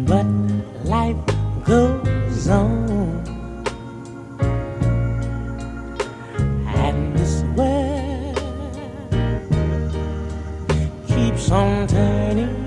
but life goes on, and this world keeps on turning.